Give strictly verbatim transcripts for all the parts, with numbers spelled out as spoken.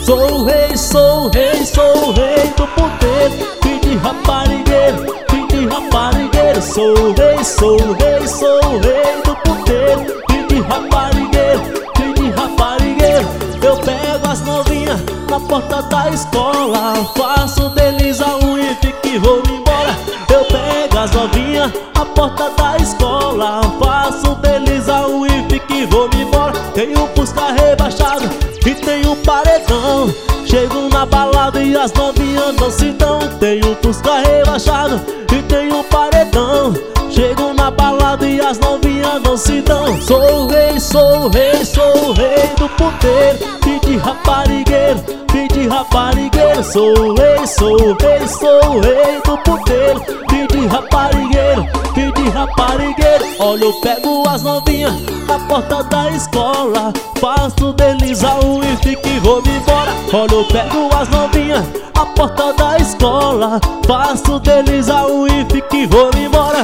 Sou o rei, sou o rei, sou o rei do puteiro. Filho de raparigueiro, filho de raparigueiro. Sou o rei, sou o rei, sou o rei do puteiro. Filho de raparigueiro, filho de raparigueiro. Eu pego as novinhas na porta da escola, faço deles a unha e fico e vou embora. Eu pego as novinhas na porta da escola, faço deles a unha e fico e vou embora. Tenho Fusca rebaixado e tenho paredão. Chego na balada e as novinhas não se dão. Tenho Fusca rebaixado e tenho paredão. Chego na balada e as novinhas não se dão. Sou o rei, sou o rei, sou o rei do puteiro. Filho de raparigueiro, filho de raparigueiro. Sou o rei, sou o rei, sou o rei do puteiro. Filho de raparigueiro, filho de raparigueiro. Olha, eu pego as novinhas na porta da escola, faço deles a unha e fico e vou embora. Olha, eu pego as novinhas na porta da escola, faço deles a unha e fico e vou embora.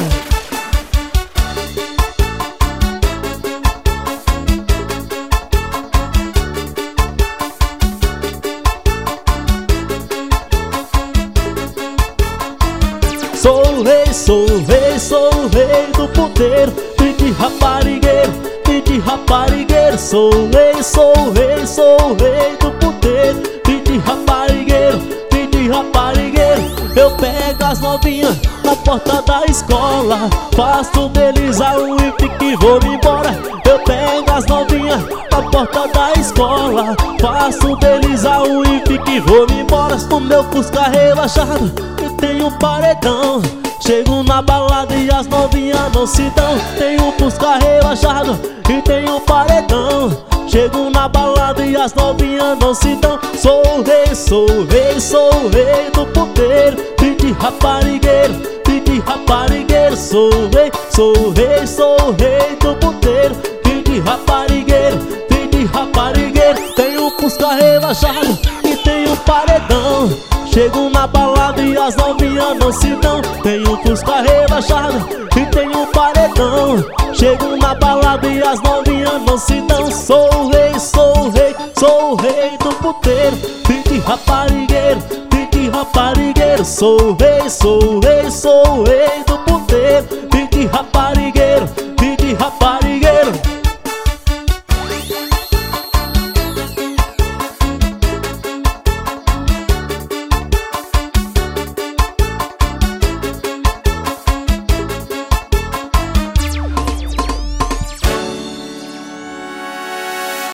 Sou o rei, sou o rei, sou o rei do puteiro. Filho de raparigueiro, filho de raparigueiro. Sou o rei, sou o rei, sou o rei do puteiro. Filho de raparigueiro, filho de raparigueiro. Eu pego as novinhas na porta da escola, faço deles a unha e fico e vou embora. Eu pego as novinhas na porta da escola, faço deles a unha e fico e vou embora. O meu Fusca rebaixado e tenho paredão. Chego na balada e as novinhas não se dão. Tenho Fusca rebaixado e tenho paredão. Chego na balada e as novinhas não se dão. Sou o rei, sou o rei, sou o rei do puteiro. Filho de raparigueiro, filho de raparigueiro. Sou o rei, sou o rei, sou o rei do puteiro. Filho de raparigueiro, filho de raparigueiro. Tenho Fusca rebaixado e tenho paredão. Chego na balada e as novinhas não se dão. Tenho Fusca rebaixado e tenho paredão. Chego na balada e as novinhas não se dão. Sou o rei, sou o rei, sou o rei do puteiro. Filho de raparigueiro, filho de raparigueiro. Sou o rei, sou o rei.